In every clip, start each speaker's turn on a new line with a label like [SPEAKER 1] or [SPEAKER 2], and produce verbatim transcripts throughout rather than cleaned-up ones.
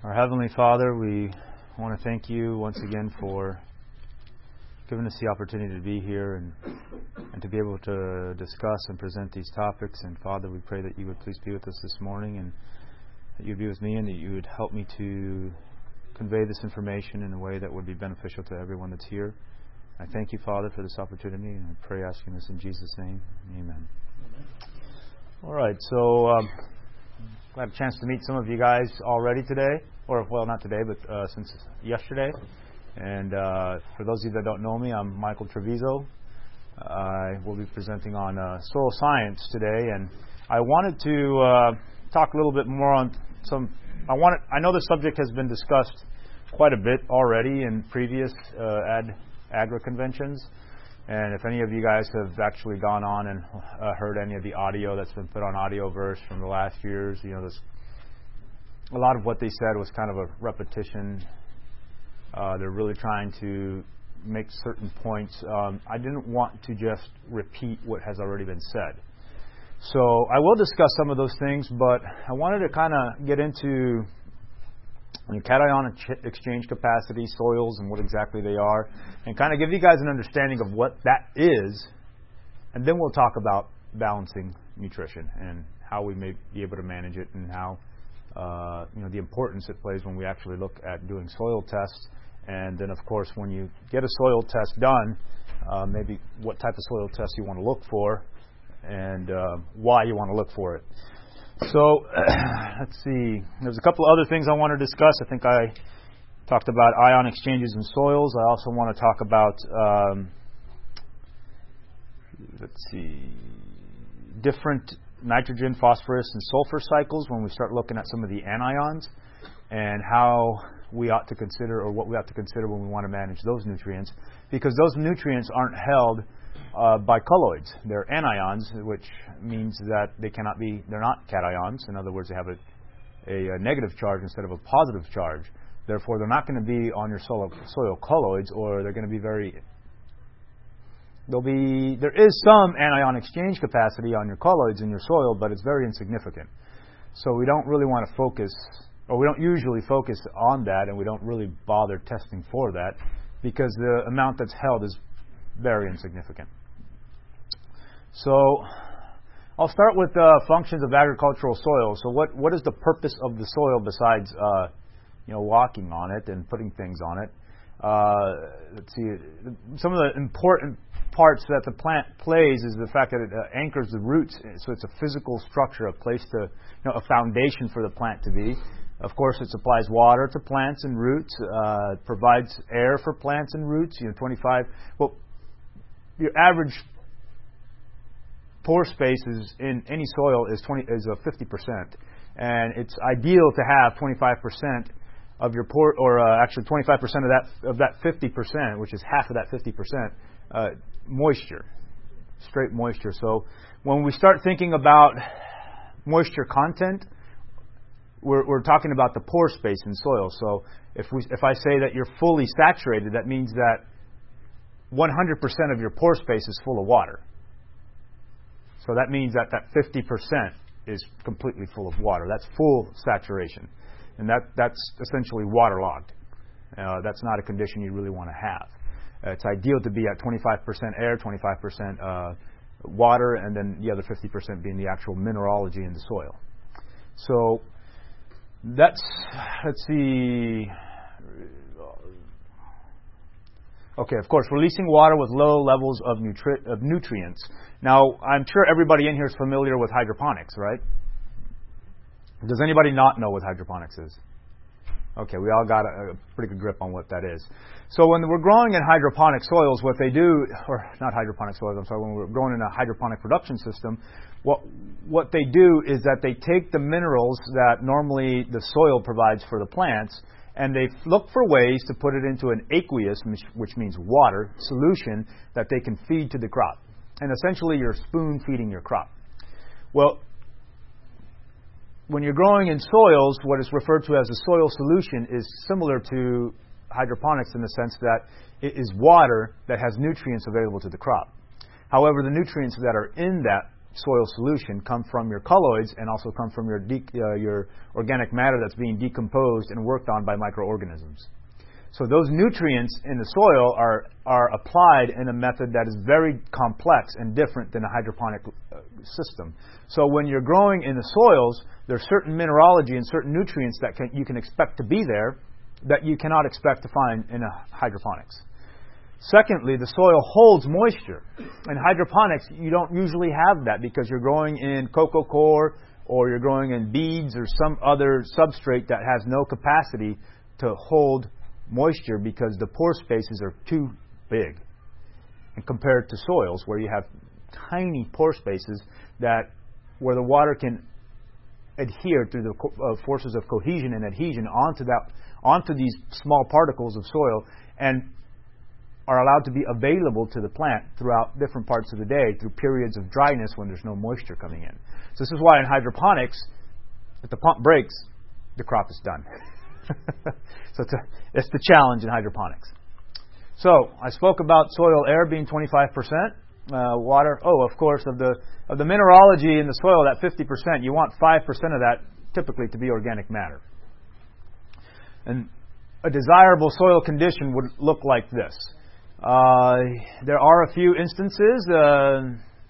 [SPEAKER 1] Our Heavenly Father, we want to thank you once again for giving us the opportunity to be here and, and to be able to discuss and present these topics. And Father, we pray that you would please be with us this morning and that you would be with me and that you would help me to convey this information in a way that would be beneficial to everyone that's here. I thank you, Father, for this opportunity, and I pray asking this in Jesus' name. Amen. Amen. All right, so um, I had a chance to meet some of you guys already today, or well, not today, but uh, since yesterday. And uh, for those of you that don't know me, I'm Michael Treviso. I will be presenting on uh, soil science today, and I wanted to uh, talk a little bit more on some. I wanted. I know the subject has been discussed quite a bit already in previous uh, ad. Agri conventions, and if any of you guys have actually gone on and uh, heard any of the audio that's been put on Audioverse from the last years, you know, this, a lot of what they said was kind of a repetition. Uh, they're really trying to make certain points. Um, I didn't want to just repeat what has already been said. So I will discuss some of those things, but I wanted to kind of get into and cation exchange capacity, soils, and what exactly they are, and kind of give you guys an understanding of what that is, and then we'll talk about balancing nutrition and how we may be able to manage it, and how uh, you know the importance it plays when we actually look at doing soil tests, and then of course when you get a soil test done, uh, maybe what type of soil test you want to look for, and uh, why you want to look for it. So, let's see. There's a couple of other things I want to discuss. I think I talked about ion exchanges in soils. I also want to talk about, um, let's see, different nitrogen, phosphorus, and sulfur cycles when we start looking at some of the anions and how we ought to consider, or what we ought to consider when we want to manage those nutrients, because those nutrients aren't held Uh, by colloids. They're anions, which means that they cannot be, they're not cations. In other words, they have a, a, a negative charge instead of a positive charge. Therefore, they're not going to be on your soil, soil colloids, or they're going to be very, there'll be, there is some anion exchange capacity on your colloids in your soil, but it's very insignificant. So we don't really want to focus, or we don't usually focus on that, and we don't really bother testing for that, because the amount that's held is very insignificant. So I'll start with the uh, functions of agricultural soil. So what, what is the purpose of the soil besides uh, you know walking on it and putting things on it? Uh, let's see. Some of the important parts that the plant plays is the fact that it uh, anchors the roots. So it's a physical structure, a place to, you know, a foundation for the plant to be. Of course, it supplies water to plants and roots. Uh, it provides air for plants and roots. You know, twenty-five. Well, your average pore space is in any soil is twenty is a fifty percent, and it's ideal to have twenty-five percent of your pore, or uh, actually twenty-five percent of that of that fifty percent, which is half of that fifty percent, uh, moisture, straight moisture. So when we start thinking about moisture content, we're, we're talking about the pore space in soil. So if we if I say that you're fully saturated, that means that one hundred percent of your pore space is full of water. So that means that that fifty percent is completely full of water. That's full saturation. And that, that's essentially waterlogged. Uh, that's not a condition you really want to have. Uh, it's ideal to be at twenty-five percent air, twenty-five percent uh, water, and then the other fifty percent being the actual mineralogy in the soil. So that's, let's see... Okay, of course, releasing water with low levels of, nutri- of nutrients. Now, I'm sure everybody in here is familiar with hydroponics, right? Does anybody not know what hydroponics is? Okay, we all got a, a pretty good grip on what that is. So when we're growing in hydroponic soils, what they do, or not hydroponic soils, I'm sorry, when we're growing in a hydroponic production system, what what they do is that they take the minerals that normally the soil provides for the plants, and they look for ways to put it into an aqueous, which means water, solution that they can feed to the crop. And essentially, you're spoon feeding your crop. Well, when you're growing in soils, what is referred to as a soil solution is similar to hydroponics in the sense that it is water that has nutrients available to the crop. However, the nutrients that are in that soil solution come from your colloids and also come from your de- uh, your organic matter that's being decomposed and worked on by microorganisms. So those nutrients in the soil are are applied in a method that is very complex and different than a hydroponic uh, system. So when you're growing in the soils, there's certain mineralogy and certain nutrients that can, you can expect to be there that you cannot expect to find in a hydroponics. Secondly, the soil holds moisture. In hydroponics, you don't usually have that because you're growing in coco coir or you're growing in beads or some other substrate that has no capacity to hold moisture because the pore spaces are too big. And compared to soils where you have tiny pore spaces that where the water can adhere through the co- uh, forces of cohesion and adhesion onto that onto these small particles of soil and are allowed to be available to the plant throughout different parts of the day through periods of dryness when there's no moisture coming in. So this is why in hydroponics, if the pump breaks, the crop is done. So it's, a, it's the challenge in hydroponics. So I spoke about soil air being twenty-five percent, uh, water. Oh, of course, of the of the mineralogy in the soil, that fifty percent, you want five percent of that typically to be organic matter. And a desirable soil condition would look like this. Uh, there are a few instances uh,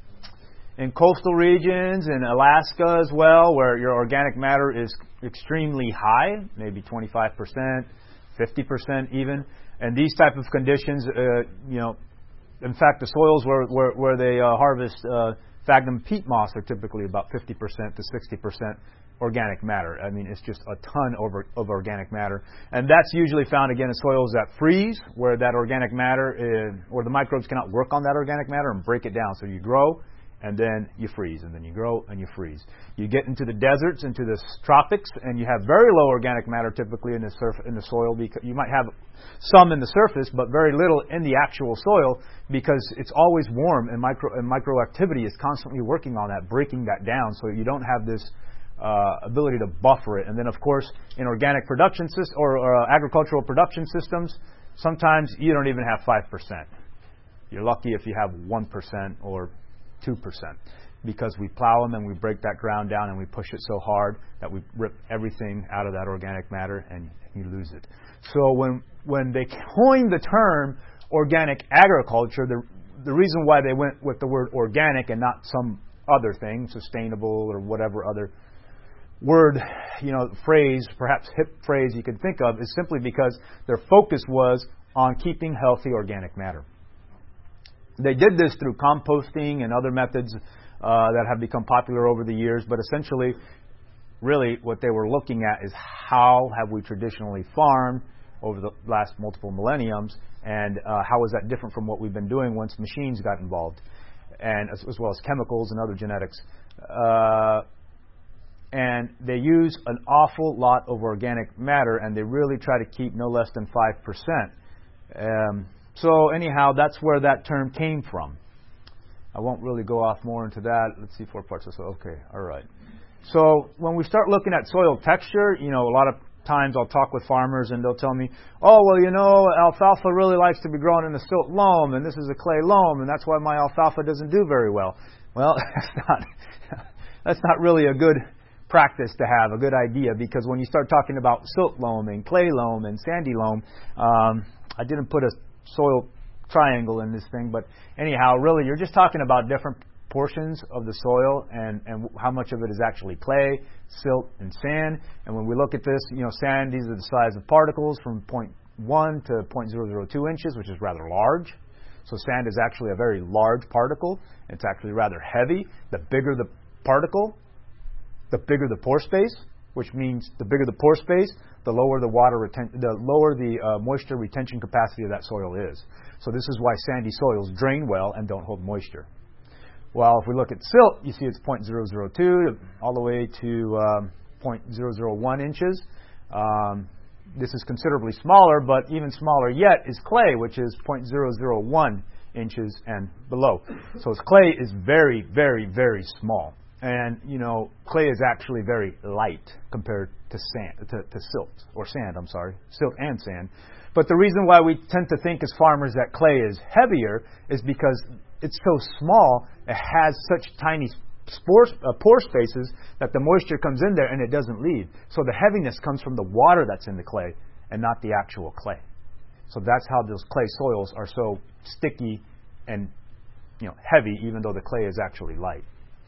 [SPEAKER 1] in coastal regions, in Alaska as well, where your organic matter is extremely high, maybe twenty-five percent, fifty percent even. And these type of conditions, uh, you know, in fact, the soils where where, where they uh, harvest uh, sphagnum peat moss are typically about fifty percent to sixty percent organic matter. I mean, it's just a ton over, of organic matter. And that's usually found, again, in soils that freeze, where that organic matter, is, or the microbes cannot work on that organic matter and break it down. So you grow, and then you freeze, and then you grow, and you freeze. You get into the deserts, into the tropics, and you have very low organic matter typically in the surf, in the soil. Because you might have some in the surface, but very little in the actual soil, because it's always warm, and micro and microactivity is constantly working on that, breaking that down. So you don't have this uh, ability to buffer it. And then, of course, in organic production systems or, or uh, agricultural production systems, sometimes you don't even have five percent. You're lucky if you have one percent or two percent, because we plow them and we break that ground down and we push it so hard that we rip everything out of that organic matter and you lose it. So when when they coined the term organic agriculture, the the reason why they went with the word organic and not some other thing, sustainable or whatever other word, you know, phrase, perhaps hip phrase you could think of, is simply because their focus was on keeping healthy organic matter. They did this through composting and other methods uh, that have become popular over the years, but essentially, really, what they were looking at is how have we traditionally farmed over the last multiple millenniums, and uh, how is that different from what we've been doing once machines got involved, and as, as well as chemicals and other genetics. Uh, and they use an awful lot of organic matter, and they really try to keep no less than five percent. Um, So anyhow, that's where that term came from. I won't really go off more into that. Let's see, four parts of soil. Okay, all right. So when we start looking at soil texture, you know, a lot of times I'll talk with farmers and they'll tell me, oh, well, you know, alfalfa really likes to be grown in a silt loam, and this is a clay loam, and that's why my alfalfa doesn't do very well. Well, that's not, that's not really a good practice to have, a good idea, because when you start talking about silt loam and clay loam and sandy loam, um, I didn't put a soil triangle in this thing, but anyhow, really, you're just talking about different portions of the soil and, and how much of it is actually clay, silt, and sand. And when we look at this, you know, sand, these are the size of particles from zero point one to zero point zero zero two inches, which is rather large. So sand is actually a very large particle. It's actually rather heavy. The bigger the particle, the bigger the pore space, which means the bigger the pore space, the lower the water reten- the lower the uh, moisture retention capacity of that soil is. So this is why sandy soils drain well and don't hold moisture. Well, if we look at silt, you see it's zero point zero zero two all the way to um, zero point zero zero one inches. Um, this is considerably smaller, but even smaller yet is clay, which is zero point zero zero one inches and below. So clay is very, very, very small. And, you know, clay is actually very light compared to sand, to, to silt, or sand, I'm sorry, silt and sand. But the reason why we tend to think as farmers that clay is heavier is because it's so small, it has such tiny spore, uh, pore spaces that the moisture comes in there and it doesn't leave. So the heaviness comes from the water that's in the clay and not the actual clay. So that's how those clay soils are so sticky and, you know, heavy, even though the clay is actually light.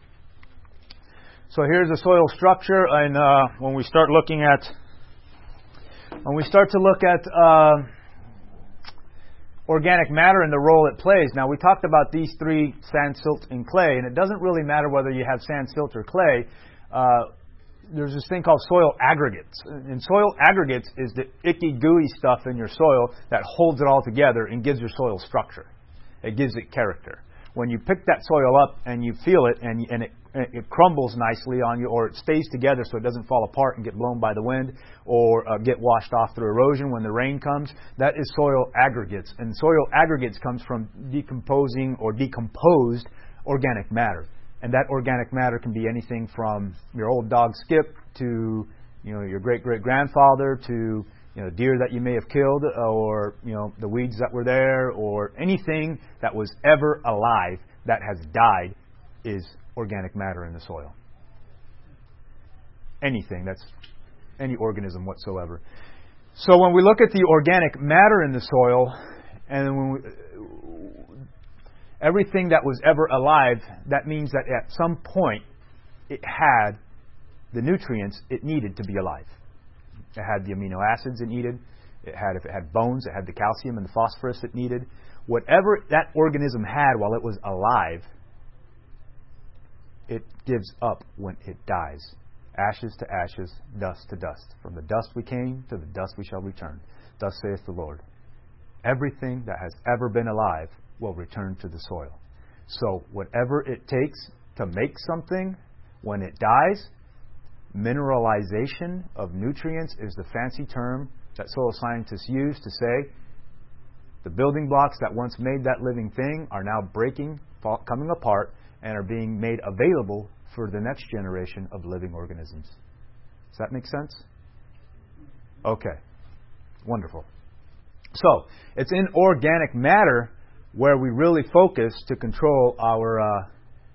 [SPEAKER 1] So here's the soil structure, and uh, when we start looking at, when we start to look at uh, organic matter and the role it plays. Now, we talked about these three: sand, silt, and clay, and it doesn't really matter whether you have sand, silt, or clay. Uh, there's this thing called soil aggregates. And soil aggregates is the icky, gooey stuff in your soil that holds it all together and gives your soil structure. It gives it character. When you pick that soil up and you feel it and, and it, it crumbles nicely on you, or it stays together so it doesn't fall apart and get blown by the wind, or uh, get washed off through erosion when the rain comes, that is soil aggregates. And soil aggregates comes from decomposing or decomposed organic matter. And that organic matter can be anything from your old dog Skip to, you know, your great-great-grandfather to, you know, deer that you may have killed, or, you know, the weeds that were there, or anything that was ever alive that has died is organic matter in the soil. Anything, that's any organism whatsoever. So when we look at the organic matter in the soil, and when we, everything that was ever alive, that means that at some point it had the nutrients it needed to be alive. It had the amino acids it needed. It had, if it had bones, it had the calcium and the phosphorus it needed. Whatever that organism had while it was alive, it gives up when it dies. Ashes to ashes, dust to dust. From the dust we came, to the dust we shall return. Thus saith the Lord. Everything that has ever been alive will return to the soil. So whatever it takes to make something, when it dies, mineralization of nutrients is the fancy term that soil scientists use to say the building blocks that once made that living thing are now breaking, coming apart, and are being made available for the next generation of living organisms. Does that make sense? Okay. Wonderful. So, it's in organic matter where we really focus to control our uh,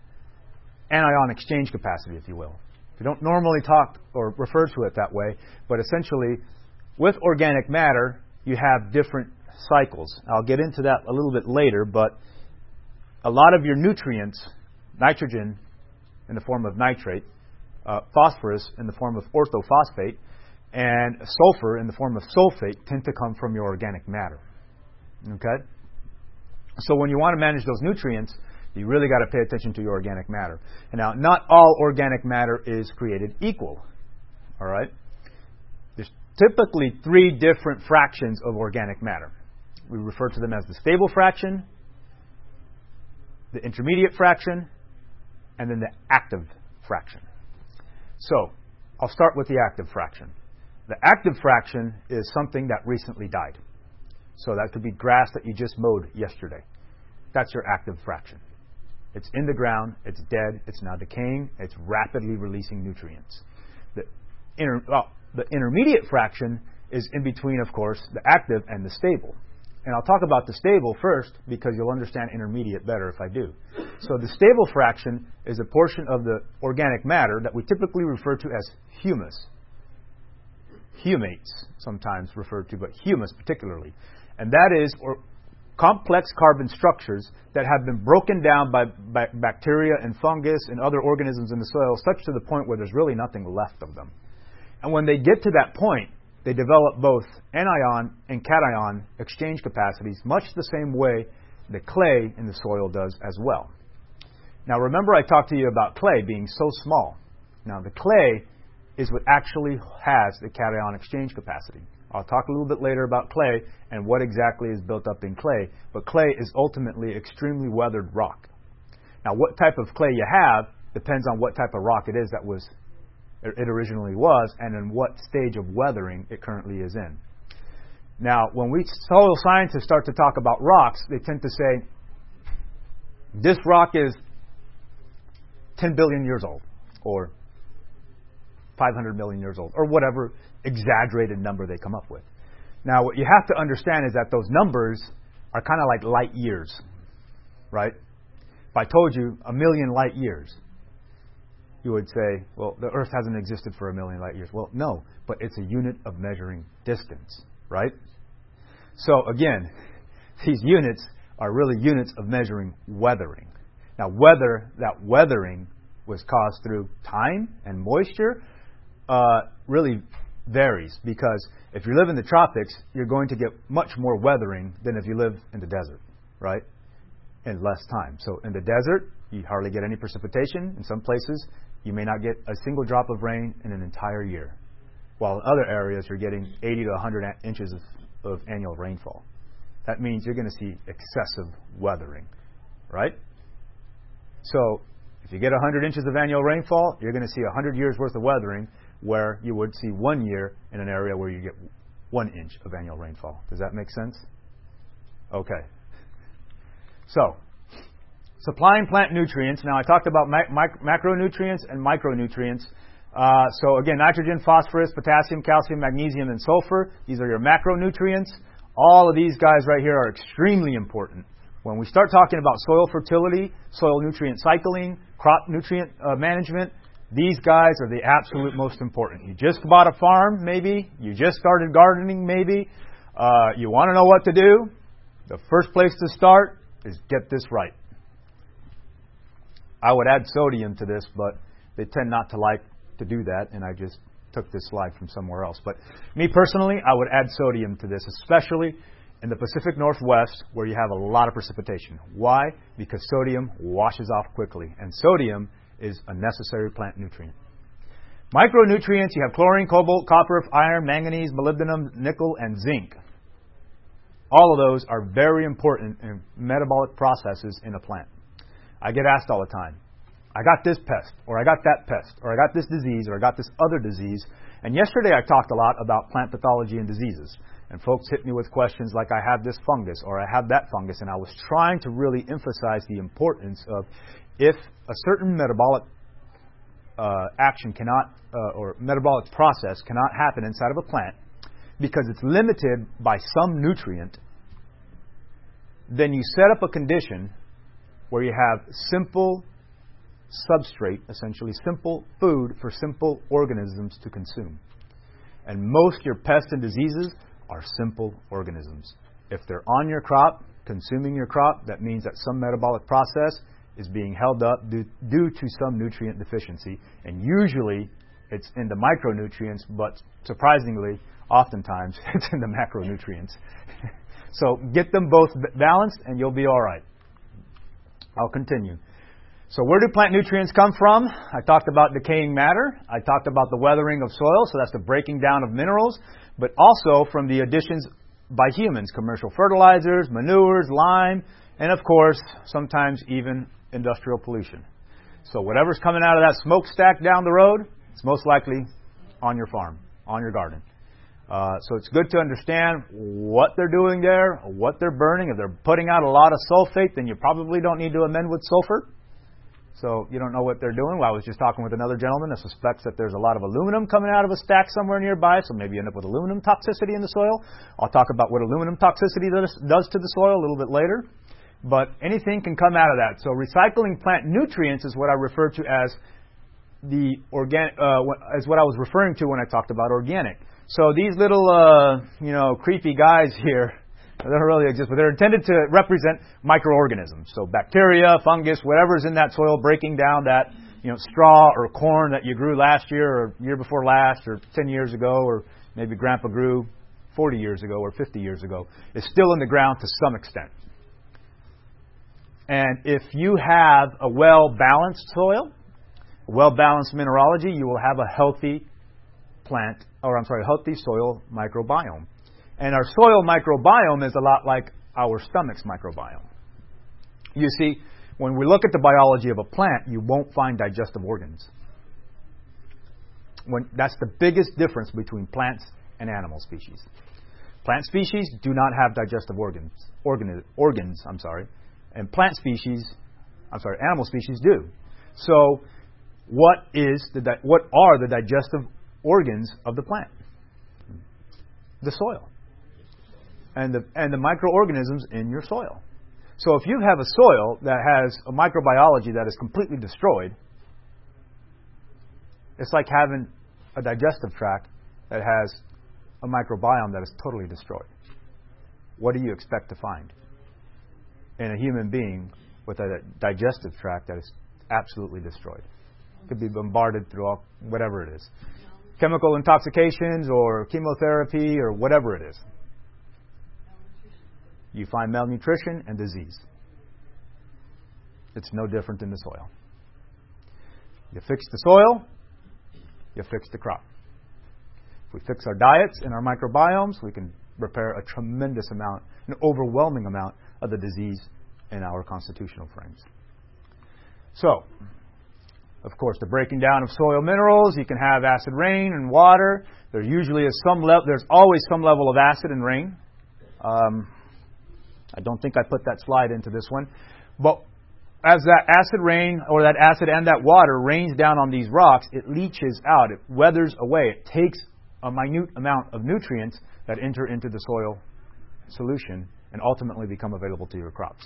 [SPEAKER 1] anion exchange capacity, if you will. We don't normally talk or refer to it that way, but essentially, with organic matter, you have different cycles. I'll get into that a little bit later, but a lot of your nutrients, nitrogen in the form of nitrate, uh, phosphorus in the form of orthophosphate, and sulfur in the form of sulfate tend to come from your organic matter. Okay? So when you want to manage those nutrients, you really got to pay attention to your organic matter. And now, not all organic matter is created equal. All right? There's typically three different fractions of organic matter. We refer to them as the stable fraction, the intermediate fraction, and then the active fraction. So, I'll start with the active fraction. The active fraction is something that recently died. So that could be grass that you just mowed yesterday. That's your active fraction. It's in the ground, it's dead, it's now decaying, it's rapidly releasing nutrients. The, inter, well, the intermediate fraction is in between, of course, the active and the stable. And I'll talk about the stable first because you'll understand intermediate better if I do. So the stable fraction is a portion of the organic matter that we typically refer to as humus. Humates, sometimes referred to, but humus particularly. And that is or complex carbon structures that have been broken down by, by bacteria and fungus and other organisms in the soil, such to the point where there's really nothing left of them. And when they get to that point, they develop both anion and cation exchange capacities, much the same way the clay in the soil does as well. Now remember I talked to you about clay being so small. Now the clay is what actually has the cation exchange capacity. I'll talk a little bit later about clay and what exactly is built up in clay, but clay is ultimately extremely weathered rock. Now what type of clay you have depends on what type of rock it is that was it originally was and in what stage of weathering it currently is in. Now when we soil scientists start to talk about rocks, they tend to say this rock is ten billion years old or five hundred million years old, or whatever exaggerated number they come up with. Now, what you have to understand is that those numbers are kind of like light years, right? If I told you a million light years, you would say, well, the Earth hasn't existed for a million light years. Well, no, but it's a unit of measuring distance, right? So again, these units are really units of measuring weathering. Now, whether that weathering was caused through time and moisture uh, really varies, because if you live in the tropics, you're going to get much more weathering than if you live in the desert, right? In less time. So in the desert, you hardly get any precipitation. In some places, you may not get a single drop of rain in an entire year. While in other areas, you're getting eighty to one hundred inches of, of annual rainfall. That means you're going to see excessive weathering, right? So if you get one hundred inches of annual rainfall, you're going to see one hundred years worth of weathering, where you would see one year in an area where you get one inch of annual rainfall. Does that make sense? Okay. So, supplying plant nutrients. Now, I talked about mac- mac- macronutrients and micronutrients. Uh, so, again, nitrogen, phosphorus, potassium, calcium, magnesium, and sulfur. These are your macronutrients. All of these guys right here are extremely important. When we start talking about soil fertility, soil nutrient cycling, crop nutrient uh, management, these guys are the absolute most important. You just bought a farm, maybe. You just started gardening, maybe. Uh, you want to know what to do? The first place to start is get this right. I would add sodium to this, but they tend not to like to do that, and I just took this slide from somewhere else. But me personally, I would add sodium to this, especially in the Pacific Northwest, where you have a lot of precipitation. Why? Because sodium washes off quickly, and sodium is a necessary plant nutrient. Micronutrients, you have chlorine, cobalt, copper, iron, manganese, molybdenum, nickel, and zinc. All of those are very important in metabolic processes in a plant. I get asked all the time, I got this pest, or I got that pest, or I got this disease, or I got this other disease. And yesterday I talked a lot about plant pathology and diseases. And folks hit me with questions like, I have this fungus, or I have that fungus. And I was trying to really emphasize the importance of, if a certain metabolic uh, action cannot, uh, or metabolic process cannot happen inside of a plant, because it's limited by some nutrient, then you set up a condition where you have simple substrate, essentially simple food for simple organisms to consume. And most of your pests and diseases are simple organisms. If they're on your crop, consuming your crop, that means that some metabolic process is being held up due, due to some nutrient deficiency. And usually it's in the micronutrients, but surprisingly, oftentimes it's in the macronutrients. So get them both balanced and you'll be all right. I'll continue. So where do plant nutrients come from? I talked about decaying matter. I talked about the weathering of soil, so that's the breaking down of minerals, but also from the additions by humans, commercial fertilizers, manures, lime, and of course, sometimes even industrial pollution. So whatever's coming out of that smokestack down the road, it's most likely on your farm, on your garden. Uh, so it's good to understand what they're doing there, what they're burning. If they're putting out a lot of sulfate, then you probably don't need to amend with sulfur. So you don't know what they're doing. Well, I was just talking with another gentleman that suspects that there's a lot of aluminum coming out of a stack somewhere nearby, so maybe you end up with aluminum toxicity in the soil. I'll talk about what aluminum toxicity does, does to the soil a little bit later. But anything can come out of that. So recycling plant nutrients is what I refer to as the organic, uh, as what I was referring to when I talked about organic. So these little, uh, you know, creepy guys here, they don't really exist, but they're intended to represent microorganisms. So bacteria, fungus, whatever's in that soil, breaking down that, you know, straw or corn that you grew last year or year before last or ten years ago, or maybe Grandpa grew forty years ago or fifty years ago, is still in the ground to some extent. And if you have a well-balanced soil, a well-balanced mineralogy, you will have a healthy plant, or I'm sorry, healthy soil microbiome. And our soil microbiome is a lot like our stomach's microbiome. You see, when we look at the biology of a plant, you won't find digestive organs. When, that's the biggest difference between plants and animal species. Plant species do not have digestive organs, organ, organs, I'm sorry, and plant species, I'm sorry, animal species do. So, what is the di- what are the digestive organs of the plant? The soil. And the, and the microorganisms in your soil. So if you have a soil that has a microbiology that is completely destroyed, It's like having a digestive tract that has a microbiome that is totally destroyed. What do you expect to find in a human being with a digestive tract that is absolutely destroyed? It could be bombarded through all, whatever it is. Chemical intoxications or chemotherapy or whatever it is. You find malnutrition and disease. It's no different in the soil. You fix the soil, you fix the crop. If we fix our diets and our microbiomes, we can repair a tremendous amount, an overwhelming amount of the disease in our constitutional frames. So, of course, the breaking down of soil minerals, you can have acid rain and water. There usually is some level, there's always some level of acid in rain. Um, I don't think I put that slide into this one. But as that acid rain, or that acid and that water rains down on these rocks, it leaches out, it weathers away. It takes a minute amount of nutrients that enter into the soil solution and ultimately become available to your crops.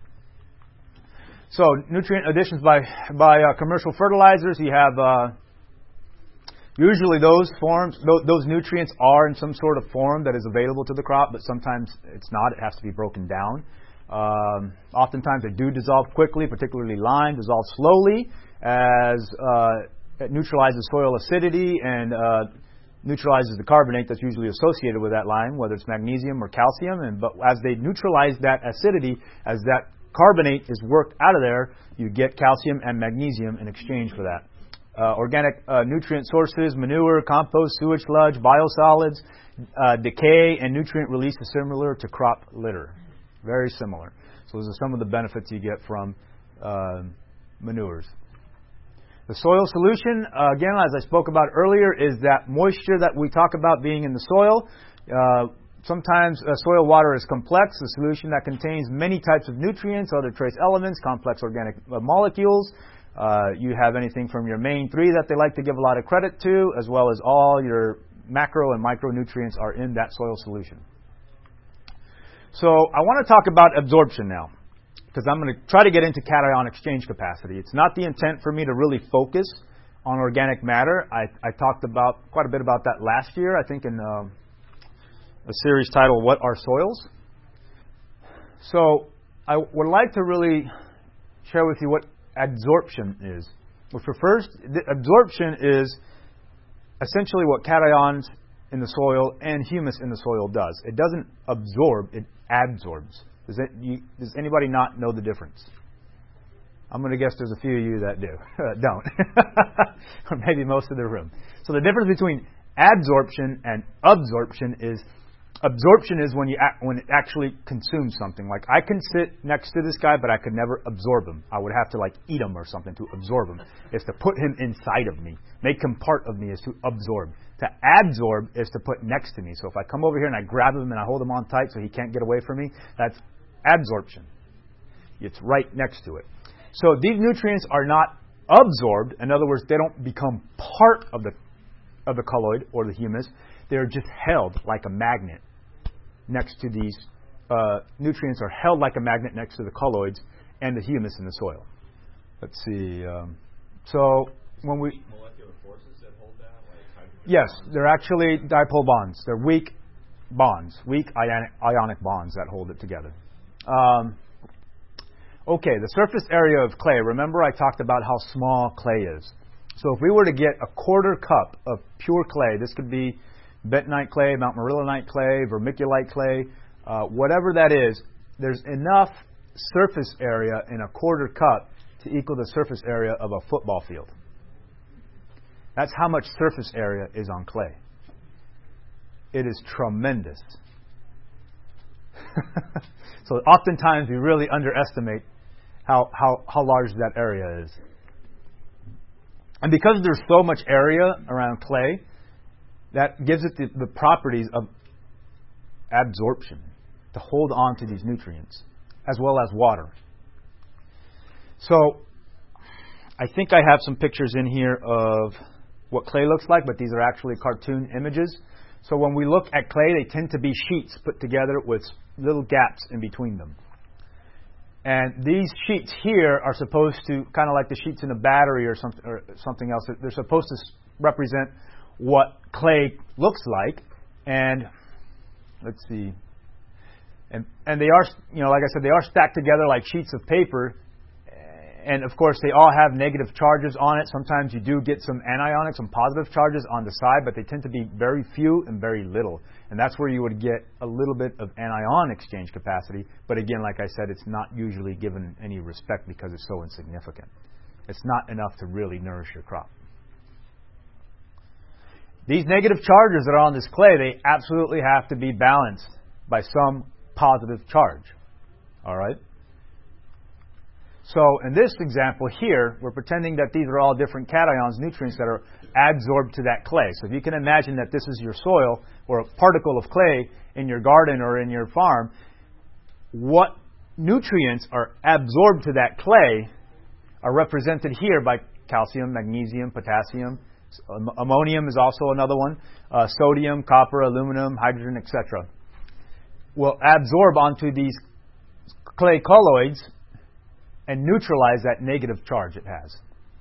[SPEAKER 1] So, nutrient additions by by uh, commercial fertilizers, you have uh, usually those forms, those, those nutrients are in some sort of form that is available to the crop, but sometimes it's not. It has to be broken down. Um, oftentimes they do dissolve quickly, particularly lime, dissolve slowly as uh, it neutralizes soil acidity and uh, neutralizes the carbonate that's usually associated with that lime, whether it's magnesium or calcium. And but as they neutralize that acidity, as that carbonate is worked out of there, you get calcium and magnesium in exchange for that. Uh, organic uh, nutrient sources, manure, compost, sewage sludge, biosolids, uh, decay, and nutrient release is similar to crop litter. Very similar. So those are some of the benefits you get from uh, manures. The soil solution, uh, again, as I spoke about earlier, is that moisture that we talk about being in the soil. Uh, sometimes uh, soil water is complex, a solution that contains many types of nutrients, other trace elements, complex organic uh, molecules. Uh, you have anything from your main three that they like to give a lot of credit to, as well as all your macro and micronutrients are in that soil solution. So I want to talk about absorption now, because I'm going to try to get into cation exchange capacity. It's not the intent for me to really focus on organic matter. I, I talked about quite a bit about that last year, I think in uh, a series titled, What Are Soils? So I would like to really share with you what adsorption is. Which refers, the absorption is essentially what cations in the soil and humus in the soil does. It doesn't absorb, it adsorbs. Does, it, you, does anybody not know the difference? I'm going to guess there's a few of you that do. Don't. Or maybe most of the room. So the difference between adsorption and absorption is, absorption is when you act, when it actually consumes something. Like I can sit next to this guy, but I could never absorb him. I would have to like eat him or something to absorb him. It's to put him inside of me. Make him part of me is to absorb. To adsorb is to put next to me. So if I come over here and I grab him and I hold him on tight so he can't get away from me, that's adsorption. It's right next to it. So these nutrients are not absorbed. In other words, they don't become part of the of the colloid or the humus. They're just held like a magnet next to these uh, nutrients are held like a magnet next to the colloids and the humus in the soil. Let's see. Um, so when we
[SPEAKER 2] molecular forces that hold that, like hydrogen
[SPEAKER 1] yes,
[SPEAKER 2] bonds?
[SPEAKER 1] they're actually dipole bonds. They're weak bonds, weak ionic, ionic bonds that hold it together. Um, okay, the surface area of clay. Remember I talked about how small clay is. So if we were to get a quarter cup of pure clay, this could be bentonite clay, Mount Marillanite clay, vermiculite clay, uh, whatever that is, there's enough surface area in a quarter cup to equal the surface area of a football field. That's how much surface area is on clay. It is tremendous. So oftentimes we really underestimate how, how, how large that area is. And because there's so much area around clay, that gives it the, the properties of adsorption, to hold on to these nutrients, as well as water. So, I think I have some pictures in here of what clay looks like, but these are actually cartoon images. So when we look at clay, they tend to be sheets put together with little gaps in between them. And these sheets here are supposed to, kind of like the sheets in a battery or something, or something else, they're supposed to represent what clay looks like. And let's see. And, and they are, you know, like I said, they are stacked together like sheets of paper. And, of course, they all have negative charges on it. Sometimes you do get some anionic, some positive charges on the side, but they tend to be very few and very little. And that's where you would get a little bit of anion exchange capacity. But, again, like I said, it's not usually given any respect because it's so insignificant. It's not enough to really nourish your crop. These negative charges that are on this clay, they absolutely have to be balanced by some positive charge. All right? So in this example here, we're pretending that these are all different cations, nutrients that are adsorbed to that clay. So if you can imagine that this is your soil or a particle of clay in your garden or in your farm, what nutrients are absorbed to that clay are represented here by calcium, magnesium, potassium. Ammonium is also another one. Uh, sodium, copper, aluminum, hydrogen, et cetera will absorb onto these clay colloids and neutralize that negative charge it has.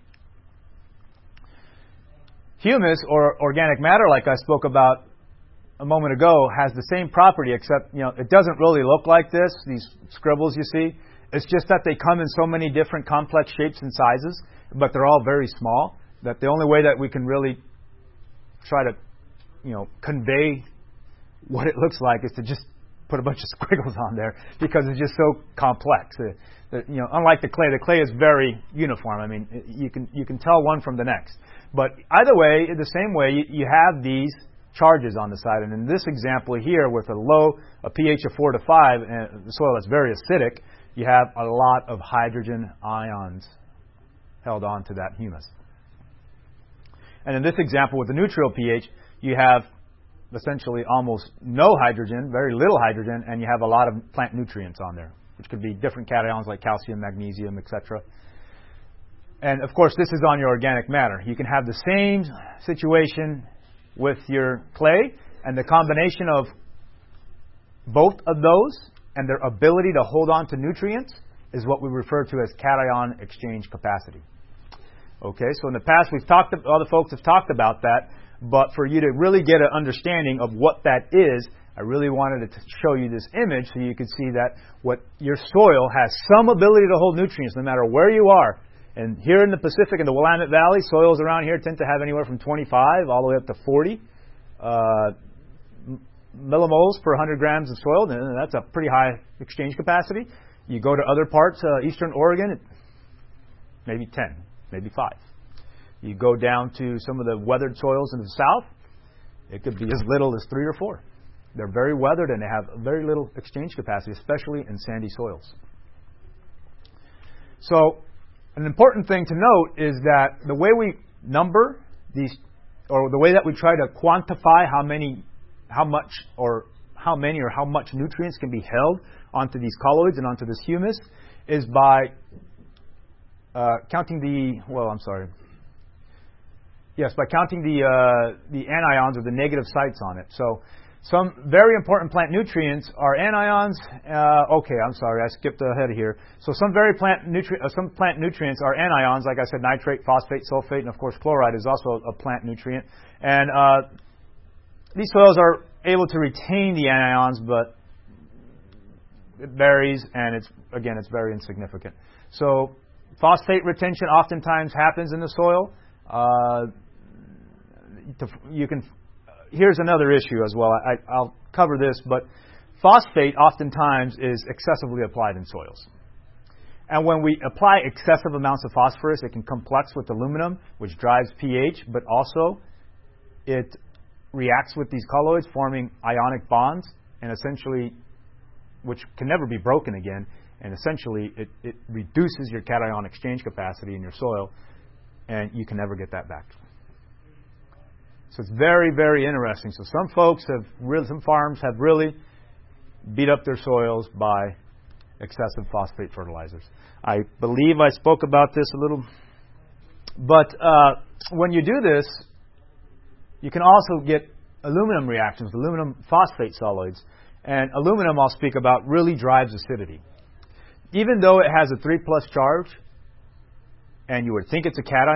[SPEAKER 1] Humus, or organic matter, like I spoke about a moment ago, has the same property, except, you know, it doesn't really look like this, these scribbles you see. It's just that they come in so many different complex shapes and sizes, but they're all very small, that the only way that we can really try to, you know, convey what it looks like is to just put a bunch of squiggles on there, because it's just so complex. Uh, the, you know, unlike the clay, the clay is very uniform. I mean, you can you can tell one from the next. But either way, in the same way, you, you have these charges on the side. And in this example here, with a low, a pH of four to five, and the soil that's very acidic, you have a lot of hydrogen ions held on to that humus. And in this example, with the neutral pH, you have essentially almost no hydrogen, very little hydrogen, and you have a lot of plant nutrients on there, which could be different cations like calcium, magnesium, et cetera. And, of course, this is on your organic matter. You can have the same situation with your clay, and the combination of both of those and their ability to hold on to nutrients is what we refer to as cation exchange capacity. Okay, so in the past we've talked, other folks have talked about that, but for you to really get an understanding of what that is, I really wanted to show you this image so you could see that what your soil has some ability to hold nutrients no matter where you are. And here in the Pacific, in the Willamette Valley, soils around here tend to have anywhere from twenty-five all the way up to forty uh, millimoles per one hundred grams of soil. And that's a pretty high exchange capacity. You go to other parts, uh, eastern Oregon, maybe ten, maybe five. You go down to some of the weathered soils in the south, it could be as little as three or four. They're very weathered and they have very little exchange capacity, especially in sandy soils. So, an important thing to note is that the way we number these, or the way that we try to quantify how many, how much, or how many or how much nutrients can be held onto these colloids and onto this humus, is by uh, counting the, well, I'm sorry. Yes, by counting the uh, the anions or the negative sites on it. So, some very important plant nutrients are anions. Uh, okay, I'm sorry, I skipped ahead of here. So, some very plant nutri- uh, some plant nutrients are anions, like I said, nitrate, phosphate, sulfate, and of course, chloride is also a plant nutrient. And uh, these soils are able to retain the anions, but it varies, and it's again, it's very insignificant. So, phosphate retention oftentimes happens in the soil. Uh, you can. Here's another issue as well. I, I'll cover this, but phosphate oftentimes is excessively applied in soils. And when we apply excessive amounts of phosphorus, it can complex with aluminum, which drives pH, but also it reacts with these colloids, forming ionic bonds, and essentially, which can never be broken again, and essentially it, it reduces your cation exchange capacity in your soil, and you can never get that back. So it's very, very interesting. So some folks have, really, some farms have really beat up their soils by excessive phosphate fertilizers. I believe I spoke about this a little. But uh, when you do this, you can also get aluminum reactions, aluminum phosphate solids. And aluminum, I'll speak about, really drives acidity. Even though it has a three plus charge, and you would think it's a cation,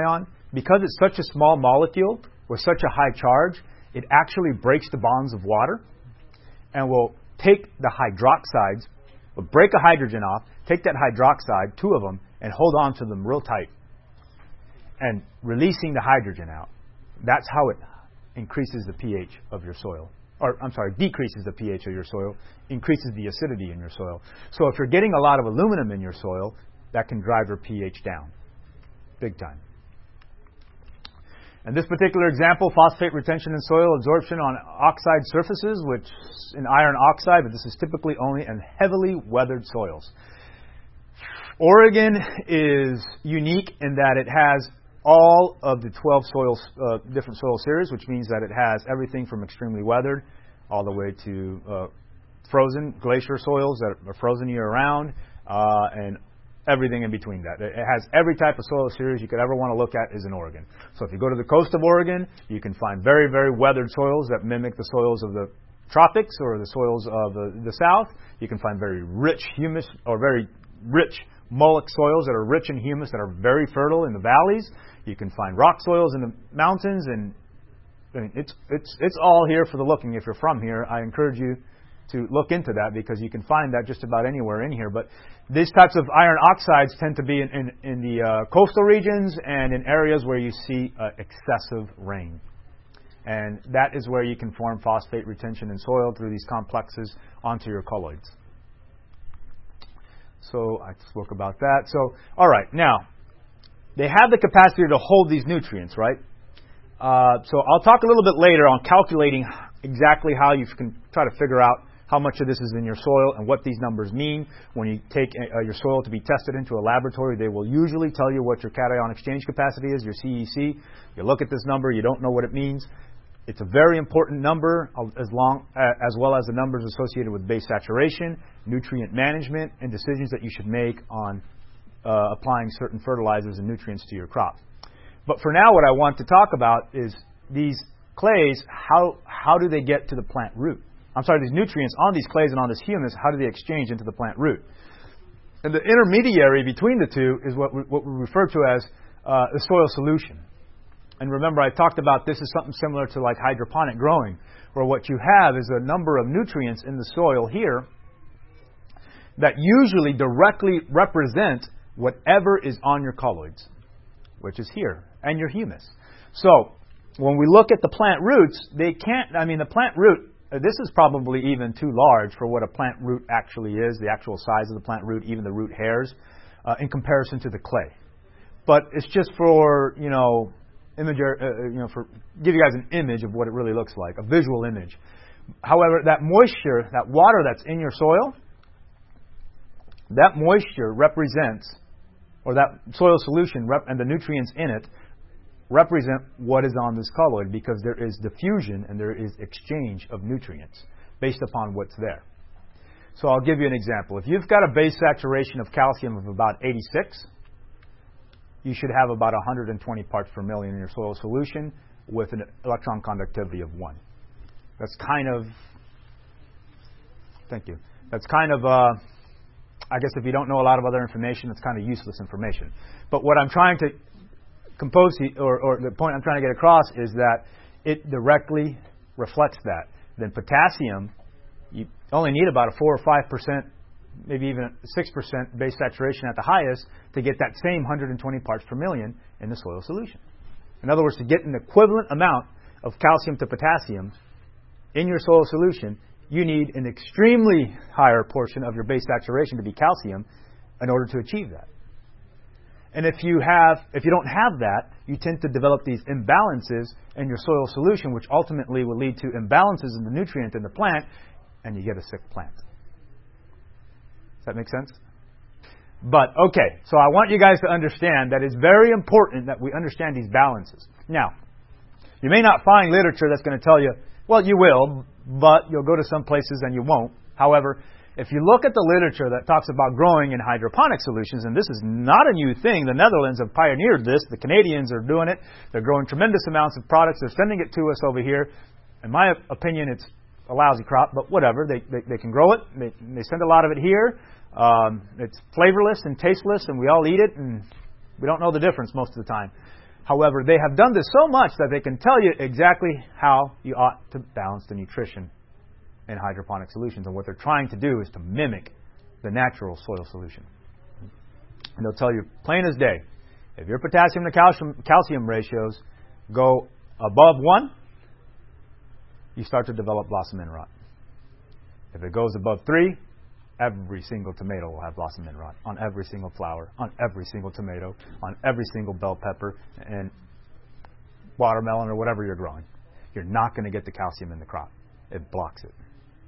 [SPEAKER 1] because it's such a small molecule with such a high charge, it actually breaks the bonds of water and will take the hydroxides, will break a hydrogen off, take that hydroxide, two of them, and hold on to them real tight and releasing the hydrogen out. That's how it increases the pH of your soil. Or, I'm sorry, decreases the pH of your soil, increases the acidity in your soil. So if you're getting a lot of aluminum in your soil, that can drive your pH down. Big time. In this particular example, phosphate retention in soil absorption on oxide surfaces, which in iron oxide, but this is typically only in heavily weathered soils. Oregon is unique in that it has all of the twelve soil, uh, different soil series, which means that it has everything from extremely weathered all the way to uh, frozen glacier soils that are frozen year-round, uh, and everything in between that. It has every type of soil series you could ever want to look at is in Oregon. So if you go to the coast of Oregon, you can find very, very weathered soils that mimic the soils of the tropics or the soils of the, the south. You can find very rich humus or very rich mullic soils that are rich in humus that are very fertile in the valleys. You can find rock soils in the mountains, and I mean, it's it's it's all here for the looking. If you're from here, I encourage you to look into that because you can find that just about anywhere in here. But these types of iron oxides tend to be in, in, in the uh, coastal regions and in areas where you see uh, excessive rain. And that is where you can form phosphate retention in soil through these complexes onto your colloids. So I spoke about that. So, all right, now, they have the capacity to hold these nutrients, right? Uh, so I'll talk a little bit later on calculating exactly how you can try to figure out how much of this is in your soil and what these numbers mean. When you take uh, your soil to be tested into a laboratory, they will usually tell you what your cation exchange capacity is, your C E C. You look at this number, you don't know what it means. It's a very important number, as long uh, as well as the numbers associated with base saturation, nutrient management, and decisions that you should make on uh, applying certain fertilizers and nutrients to your crop. But for now, what I want to talk about is these clays, how how do they get to the plant root? I'm sorry, these nutrients on these clays and on this humus, how do they exchange into the plant root? And the intermediary between the two is what we, what we refer to as uh, the soil solution. And remember, I talked about this is something similar to like hydroponic growing, where what you have is a number of nutrients in the soil here that usually directly represent whatever is on your colloids, which is here, and your humus. So when we look at the plant roots, they can't, I mean, the plant root, this is probably even too large for what a plant root actually is, the actual size of the plant root, even the root hairs, uh, in comparison to the clay. But it's just for, you know, image, uh, you know, for give you guys an image of what it really looks like, a visual image. However, that moisture, that water that's in your soil, that moisture represents, or that soil solution rep, and the nutrients in it represent what is on this colloid, because there is diffusion and there is exchange of nutrients based upon what's there. So I'll give you an example. If you've got a base saturation of calcium of about eighty-six, you should have about one hundred twenty parts per million in your soil solution with an electron conductivity of one. That's kind of, thank you, that's kind of, uh, I guess if you don't know a lot of other information, it's kind of useless information. But what I'm trying to compose, or, or the point I'm trying to get across is that it directly reflects that. Then potassium, you only need about a four or five percent, maybe even a six percent base saturation at the highest to get that same one hundred twenty parts per million in the soil solution. In other words, to get an equivalent amount of calcium to potassium in your soil solution, you need an extremely higher portion of your base saturation to be calcium in order to achieve that. And if you have, if you don't have that, you tend to develop these imbalances in your soil solution, which ultimately will lead to imbalances in the nutrient in the plant, and you get a sick plant. Does that make sense? But, okay, so I want you guys to understand that it's very important that we understand these balances. Now, you may not find literature that's going to tell you, well, you will, but you'll go to some places and you won't. However, if you look at the literature that talks about growing in hydroponic solutions, and this is not a new thing, the Netherlands have pioneered this, the Canadians are doing it, they're growing tremendous amounts of products, they're sending it to us over here. In my opinion, it's a lousy crop, but whatever, they, they, they can grow it, they, they send a lot of it here. Um, it's flavorless and tasteless, and we all eat it, and we don't know the difference most of the time. However, they have done this so much that they can tell you exactly how you ought to balance the nutrition in hydroponic solutions. And what they're trying to do is to mimic the natural soil solution. And they'll tell you plain as day, if your potassium to calcium, calcium ratios go above one, you start to develop blossom end rot. If it goes above three, every single tomato will have blossom end rot on every single flower, on every single tomato, on every single bell pepper and watermelon or whatever you're growing. You're not going to get the calcium in the crop. It blocks it.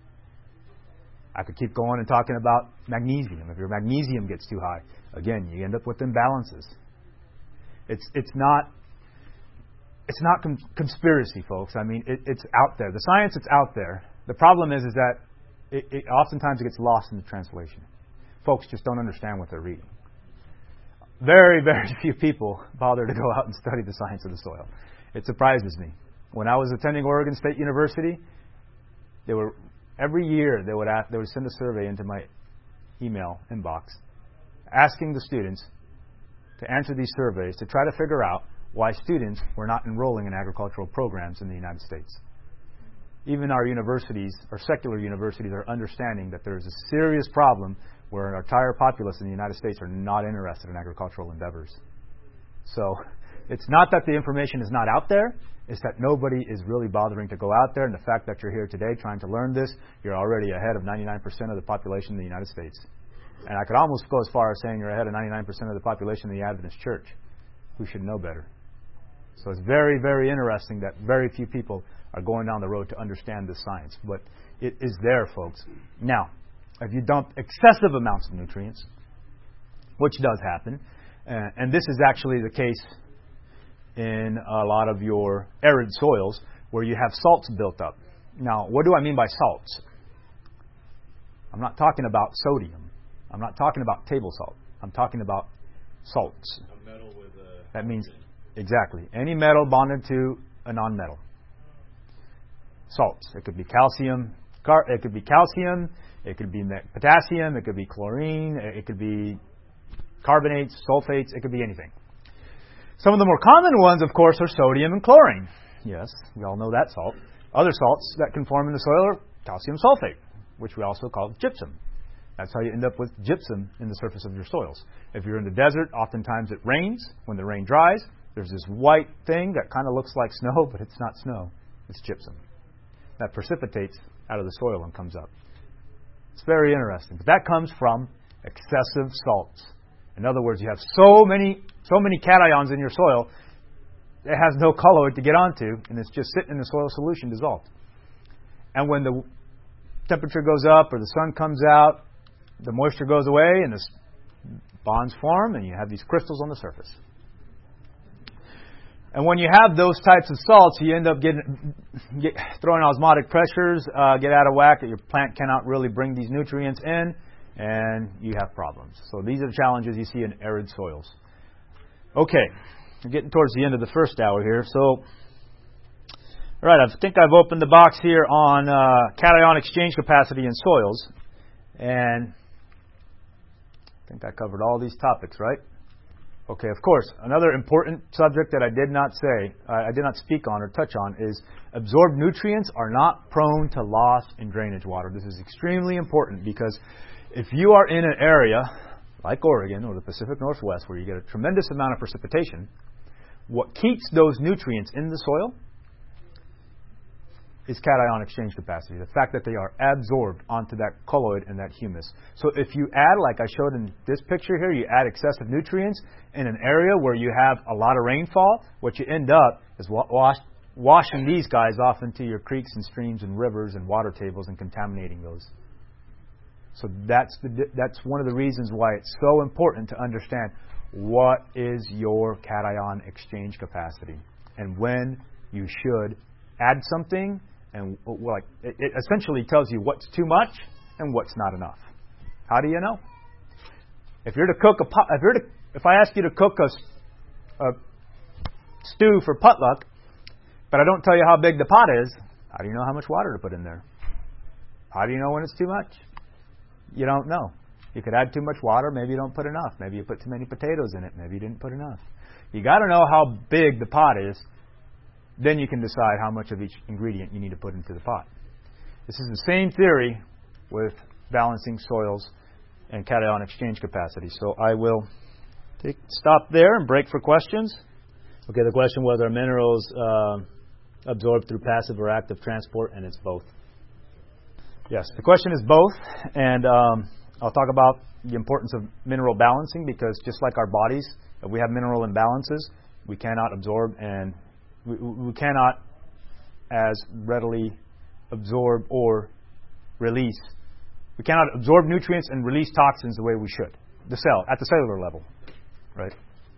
[SPEAKER 1] I could keep going and talking about magnesium. If your magnesium gets too high, again, you end up with imbalances. It's it's not it's not con- conspiracy, folks. I mean, it, it's out there. The science is out there. The problem is is that it, it oftentimes it gets lost in the translation. Folks just don't understand what they're reading. Very, very few people bother to go out and study the science of the soil. It surprises me. When I was attending Oregon State University, they were every year they would ask, they would send a survey into my email inbox asking the students to answer these surveys to try to figure out why students were not enrolling in agricultural programs in the United States. Even our universities, our secular universities, are understanding that there is a serious problem where our entire populace in the United States are not interested in agricultural endeavors. So it's not that the information is not out there, it's that nobody is really bothering to go out there, and the fact that you're here today trying to learn this, you're already ahead of ninety-nine percent of the population in the United States. And I could almost go as far as saying you're ahead of ninety-nine percent of the population in the Adventist Church, who should know better. So it's very, very interesting that very few people are going down the road to understand this science. But it is there, folks. Now, if you dump excessive amounts of nutrients, which does happen, uh, and this is actually the case in a lot of your arid soils where you have salts built up. Now, what do I mean by salts? I'm not talking about sodium. I'm not talking about table salt. I'm talking about salts.
[SPEAKER 2] A metal with a
[SPEAKER 1] that means, exactly, any metal bonded to a non-metal. Salts. It could be calcium. Car- it could be calcium. It could be potassium. It could be chlorine. It could be carbonates, sulfates. It could be anything. Some of the more common ones, of course, are sodium and chlorine. Yes, we all know that salt. Other salts that can form in the soil are calcium sulfate, which we also call gypsum. That's how you end up with gypsum in the surface of your soils. If you're in the desert, oftentimes it rains. When the rain dries, there's this white thing that kind of looks like snow, but it's not snow. It's gypsum. That precipitates out of the soil and comes up. It's very interesting. But that comes from excessive salts. In other words, you have so many so many cations in your soil, it has no colloid to get onto, and it's just sitting in the soil solution dissolved. And when the temperature goes up or the sun comes out, the moisture goes away and the bonds form, and you have these crystals on the surface. And when you have those types of salts, you end up getting get, throwing osmotic pressures, uh, get out of whack, that your plant cannot really bring these nutrients in, and you have problems. So these are the challenges you see in arid soils. Okay, we're getting towards the end of the first hour here. So, all right, I think I've opened the box here on uh, cation exchange capacity in soils, and I think I covered all these topics, right? Okay, of course, another important subject that I did not say, uh, I did not speak on or touch on is absorbed nutrients are not prone to loss in drainage water. This is extremely important because if you are in an area like Oregon or the Pacific Northwest where you get a tremendous amount of precipitation, what keeps those nutrients in the soil is cation exchange capacity, the fact that they are absorbed onto that colloid and that humus. So if you add, like I showed in this picture here, you add excessive nutrients in an area where you have a lot of rainfall, what you end up is wash, washing these guys off into your creeks and streams and rivers and water tables and contaminating those. So that's the, that's one of the reasons why it's so important to understand what is your cation exchange capacity and when you should add something, and like it, it essentially tells you what's too much and what's not enough. How do you know? If you're to cook a pot, if you're to, if I ask you to cook a, a stew for potluck, but I don't tell you how big the pot is, how do you know how much water to put in there? How do you know when it's too much? You don't know. You could add too much water. Maybe you don't put enough. Maybe you put too many potatoes in it. Maybe you didn't put enough. You got to know how big the pot is. Then you can decide how much of each ingredient you need to put into the pot. This is the same theory with balancing soils and cation exchange capacity. So I will take, stop there and break for questions.
[SPEAKER 3] Okay, the question was, are minerals uh, absorbed through passive or active transport? And it's both.
[SPEAKER 1] Yes, the question is both. And um, I'll talk about the importance of mineral balancing, because just like our bodies, if we have mineral imbalances, we cannot absorb and we, we cannot as readily absorb or release. We cannot absorb nutrients and release toxins the way we should. The cell, at the cellular level, right?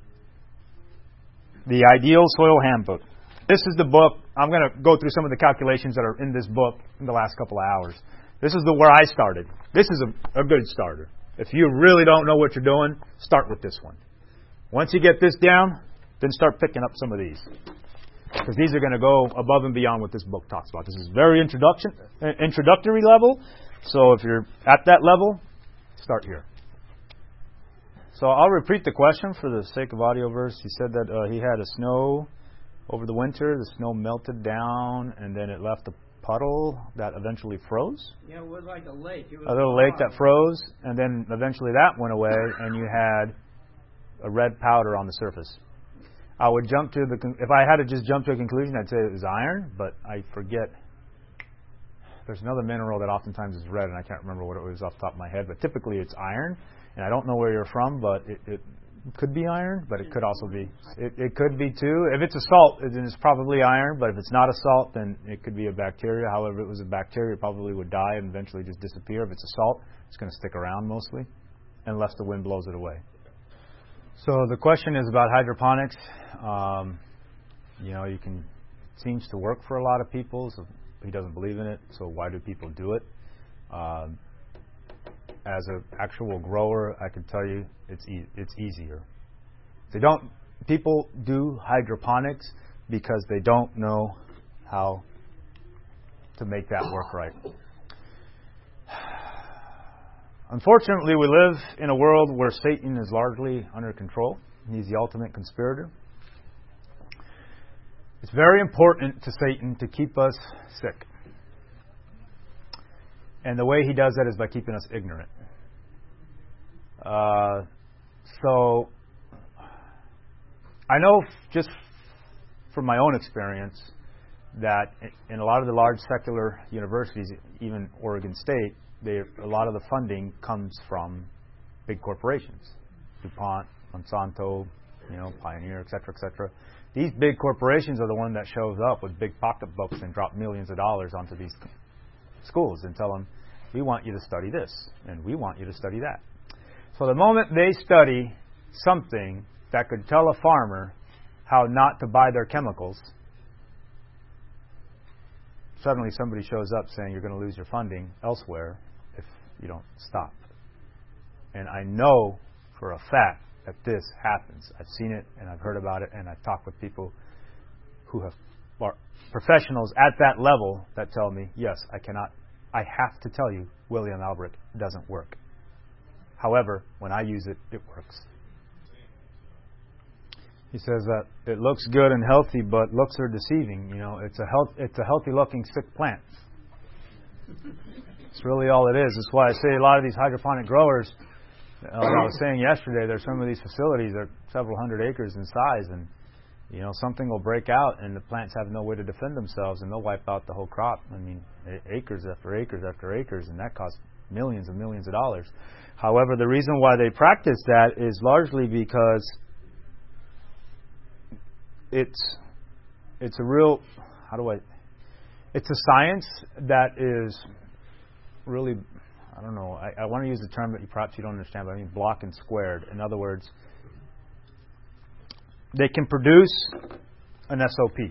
[SPEAKER 1] The Ideal Soil Handbook. This is the book. I'm going to go through some of the calculations that are in this book in the last couple of hours. This is the where I started. This is a, a good starter. If you really don't know what you're doing, start with this one. Once you get this down, then start picking up some of these, because these are going to go above and beyond what this book talks about. This is very introduction, introductory level. So if you're at that level, start here. So I'll repeat the question for the sake of audio verse. He said that uh, he had a snow over the winter. The snow melted down, and then it left a puddle that eventually froze.
[SPEAKER 4] Yeah, it was like a lake. It was
[SPEAKER 1] a little lake that froze, and then eventually that went away, and you had a red powder on the surface. I would jump to the con- if I had to just jump to a conclusion, I'd say it was iron, but I forget. There's another mineral that oftentimes is red, and I can't remember what it was off the top of my head, but typically it's iron. And I don't know where you're from, but it, it could be iron, but it could also be. It, it could be too. If it's a salt, then it's probably iron, but if it's not a salt, then it could be a bacteria. However, if it was a bacteria, it probably would die and eventually just disappear. If it's a salt, it's going to stick around mostly, unless the wind blows it away. So the question is about hydroponics. Um, you know, you can, it seems to work for a lot of people. So he doesn't believe in it, so why do people do it? Um, as an actual grower, I can tell you it's e- it's easier. They don't. People do hydroponics because they don't know how to make that work right. Unfortunately, we live in a world where Satan is largely under control. He's the ultimate conspirator. It's very important to Satan to keep us sick. And the way he does that is by keeping us ignorant. Uh, so, I know just from my own experience that in a lot of the large secular universities, even Oregon State, they, a lot of the funding comes from big corporations. DuPont, Monsanto, you know, Pioneer, et cetera, et cetera. These big corporations are the one that shows up with big pocketbooks and drop millions of dollars onto these schools and tell them, we want you to study this, and we want you to study that. So the moment they study something that could tell a farmer how not to buy their chemicals, suddenly somebody shows up saying you're going to lose your funding elsewhere if you don't stop. And I know for a fact that this happens. I've seen it, and I've heard about it, and I've talked with people who have are professionals at that level that tell me, yes, I cannot, I have to tell you, William Albrecht doesn't work. However, when I use it, it works. He says that it looks good and healthy, but looks are deceiving. You know, it's a health, it's a healthy-looking sick plant. It's really all it is. That's why I say a lot of these hydroponic growers. Uh, like I was saying yesterday, there's some of these facilities that are several hundred acres in size, and you know something will break out, and the plants have no way to defend themselves, and they'll wipe out the whole crop. I mean, acres after acres after acres, and that costs millions and millions of dollars. However, the reason why they practice that is largely because it's it's a real how do I it's a science that is really. I don't know. I, I want to use the term that you perhaps you don't understand, but I mean block and squared. In other words, they can produce an S O P,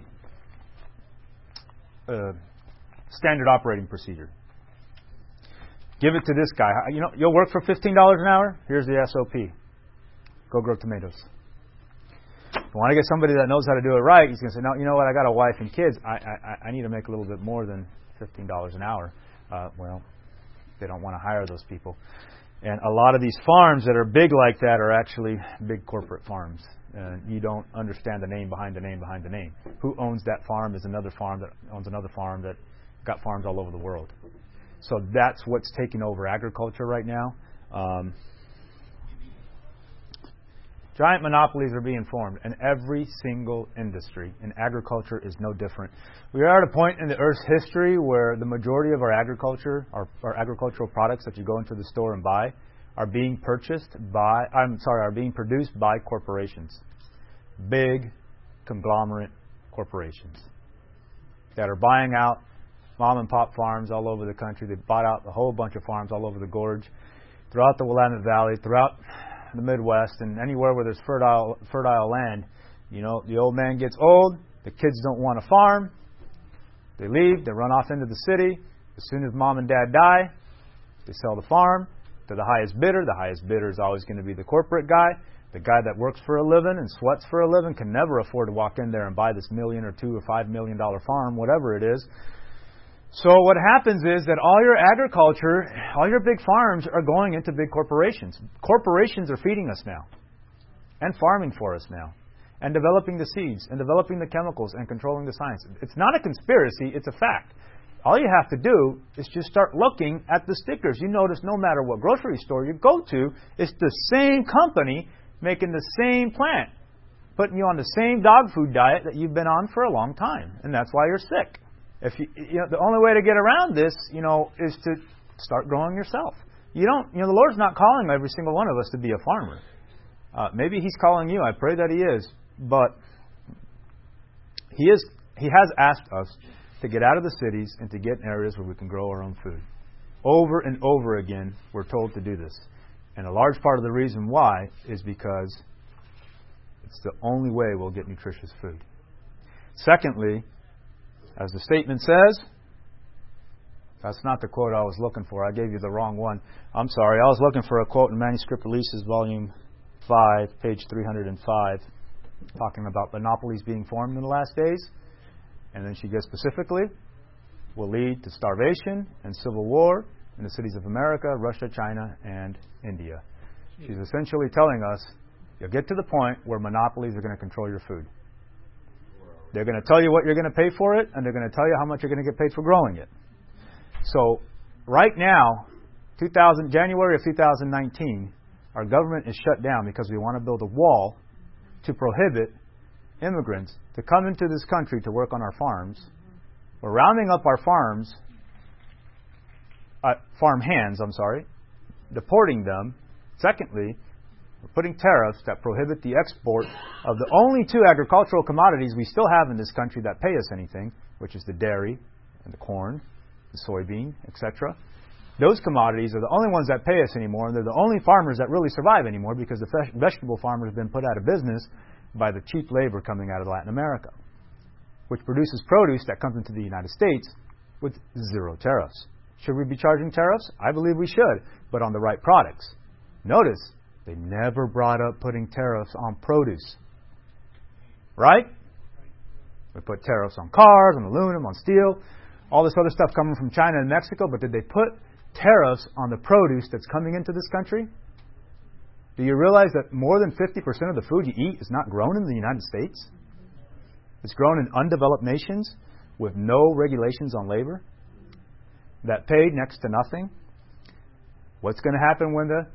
[SPEAKER 1] a standard operating procedure. Give it to this guy. You know, you'll work for fifteen dollars an hour. Here's the S O P. Go grow tomatoes. If you want to get somebody that knows how to do it right, he's going to say, no, you know what? I got a wife and kids. I I, I need to make a little bit more than fifteen dollars an hour. Uh, well. They don't want to hire those people. And a lot of these farms that are big like that are actually big corporate farms. And you don't understand the name behind the name behind the name. Who owns that farm is another farm that owns another farm that got farms all over the world. So that's what's taking over agriculture right now. Um, giant monopolies are being formed in every single industry, and agriculture is no different. We are at a point in the Earth's history where the majority of our agriculture, our, our agricultural products that you go into the store and buy, are being purchased by, I'm sorry, are being produced by corporations. Big conglomerate corporations that are buying out mom and pop farms all over the country. They've bought out a whole bunch of farms all over the gorge, throughout the Willamette Valley, throughout the Midwest, and anywhere where there's fertile fertile land. You know, the old man gets old, the kids don't want to farm, they leave, they run off into the city. As soon as mom and dad die, they sell the farm to the highest bidder. The highest bidder is always going to be the corporate guy. The guy that works for a living and sweats for a living can never afford to walk in there and buy this million or two or five million dollar farm, whatever it is. So what happens is that all your agriculture, all your big farms are going into big corporations. Corporations are feeding us now and farming for us now and developing the seeds and developing the chemicals and controlling the science. It's not a conspiracy, it's a fact. All you have to do is just start looking at the stickers. You notice no matter what grocery store you go to, it's the same company making the same plant, putting you on the same dog food diet that you've been on for a long time. And that's why you're sick. If you, you know, the only way to get around this, you know, is to start growing yourself. You don't, you know, the Lord's not calling every single one of us to be a farmer. Uh, maybe He's calling you. I pray that He is, but He is. He has asked us to get out of the cities and to get in areas where we can grow our own food. Over and over again, we're told to do this, and a large part of the reason why is because it's the only way we'll get nutritious food. Secondly, as the statement says, that's not the quote I was looking for. I gave you the wrong one. I'm sorry. I was looking for a quote in Manuscript Releases, Volume five, page three hundred five, talking about monopolies being formed in the last days. And then she goes specifically, will lead to starvation and civil war in the cities of America, Russia, China, and India. She's essentially telling us, you'll get to the point where monopolies are going to control your food. They're going to tell you what you're going to pay for it, and they're going to tell you how much you're going to get paid for growing it. So, right now, two thousand, January of two thousand nineteen, our government is shut down because we want to build a wall to prohibit immigrants to come into this country to work on our farms. We're rounding up our farms, uh, farm hands, I'm sorry, deporting them. Secondly, we're putting tariffs that prohibit the export of the only two agricultural commodities we still have in this country that pay us anything, which is the dairy and the corn, the soybean, et cetera. Those commodities are the only ones that pay us anymore, and they're the only farmers that really survive anymore because the vegetable farmers have been put out of business by the cheap labor coming out of Latin America, which produces produce that comes into the United States with zero tariffs. Should we be charging tariffs? I believe we should, but on the right products. Notice, they never brought up putting tariffs on produce. Right? We put tariffs on cars, on aluminum, on steel, all this other stuff coming from China and Mexico, but did they put tariffs on the produce that's coming into this country? Do you realize that more than fifty percent of the food you eat is not grown in the United States? It's grown in undeveloped nations with no regulations on labor that pay next to nothing. What's going to happen when the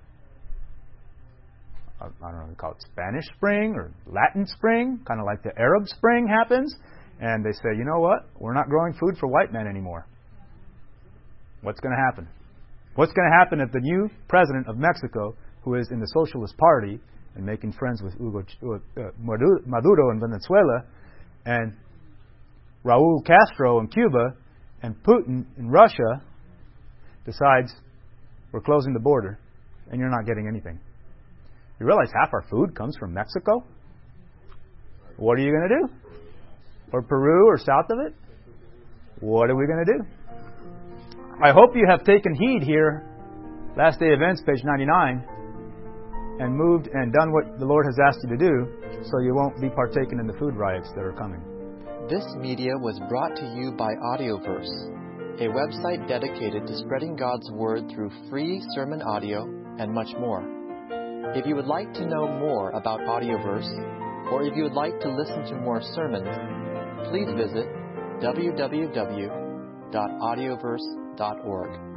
[SPEAKER 1] I don't know, they call it Spanish Spring or Latin Spring, kind of like the Arab Spring happens, and they say, you know what? We're not growing food for white men anymore. What's going to happen? What's going to happen if the new president of Mexico, who is in the Socialist Party and making friends with Hugo uh, Maduro in Venezuela, and Raul Castro in Cuba, and Putin in Russia, decides we're closing the border and you're not getting anything? You realize half our food comes from Mexico? What are you going to do? Or Peru or south of it? What are we going to do? I hope you have taken heed here, Last Day Events, page ninety-nine, and moved and done what the Lord has asked you to do so you won't be partaking in the food riots that are coming.
[SPEAKER 4] This media was brought to you by Audioverse, a website dedicated to spreading God's Word through free sermon audio, and much more. If you would like to know more about Audioverse, or if you would like to listen to more sermons, please visit w w w dot audioverse dot org.